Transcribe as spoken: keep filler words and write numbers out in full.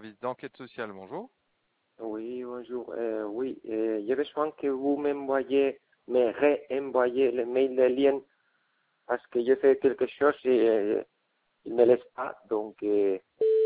service d'enquête sociale, bonjour. Oui, bonjour. Euh, oui, euh, j'ai besoin que vous m'envoyez, me réenvoyez le mail, le lien, parce que je fais quelque chose et euh, il ne me laisse pas. Donc, euh,